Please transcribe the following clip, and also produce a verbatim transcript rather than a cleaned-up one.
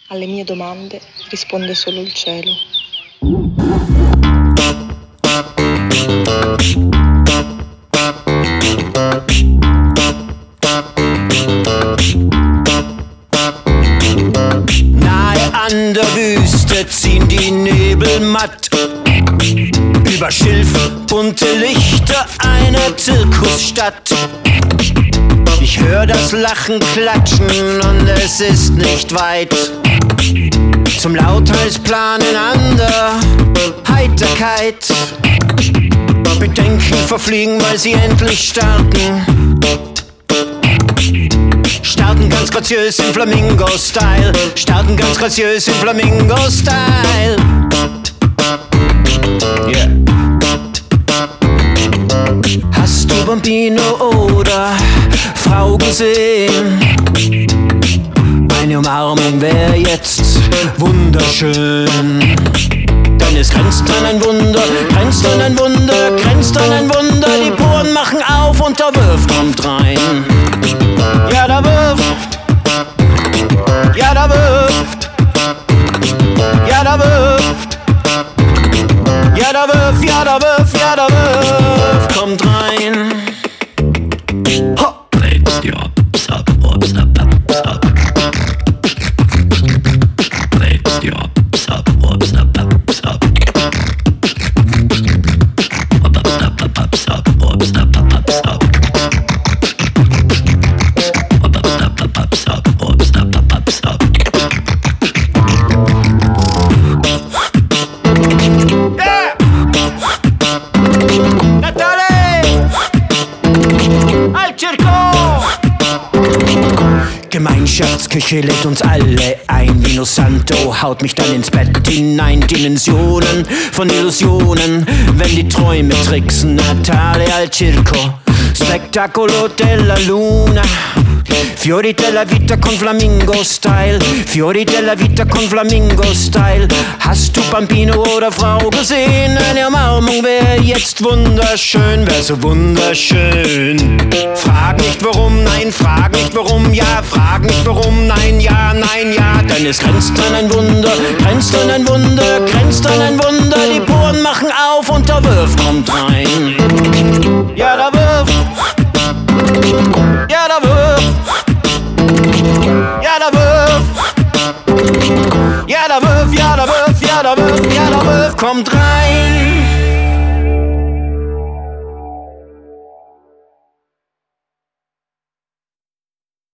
Alle mie domande risponde solo il cielo. Nahe an der Wüste ziehen die Nebel matt. Über Schilf bunte Lichter einer Zirkusstadt. Ich hör das Lachen klatschen und es ist nicht weit zum Lautheitsplanen an der Heiterkeit. Bedenken verfliegen, weil sie endlich starten. Starten ganz graziös im Flamingo-Style. Starten ganz graziös im Flamingo-Style. Yeah. Hast du Bambino oder Frau gesehen? Eine Umarmung wär jetzt wunderschön. Denn es grenzt an ein Wunder, grenzt an ein Wunder, grenzt an ein Wunder. Die Poren machen auf und der Wurf kommt rein. Ja, der Wurf. Ja, der Wurf. Ja, der Wurf. Ja, der Wurf, ja, der Wurf, ja, der Wurf kommt rein. Ho! Gemeinschaftsküche lädt uns alle ein. Vino Santo haut mich dann ins Bett hinein. Dimensionen von Illusionen, wenn die Träume tricksen. Natale al circo, Spettacolo della Luna. Fiori della vita con Flamingo-Style. Fiori della vita con Flamingo-Style. Hast du Bambino oder Frau gesehen? Eine Umarmung wär jetzt wunderschön, wär so wunderschön. Frag nicht warum, nein, frag nicht warum, ja, frag nicht warum, nein, ja, nein, ja. Denn es grenzt an ein Wunder, grenzt an ein Wunder, grenzt an ein Wunder. Die Poren machen auf und der Wurf kommt rein. Ja, der Wurf. Ja, der Wurf. Ja, der Wurf. Ja, der Wurf, ja, der Wurf, ja, der Wurf, ja, der Wurf kommt rein.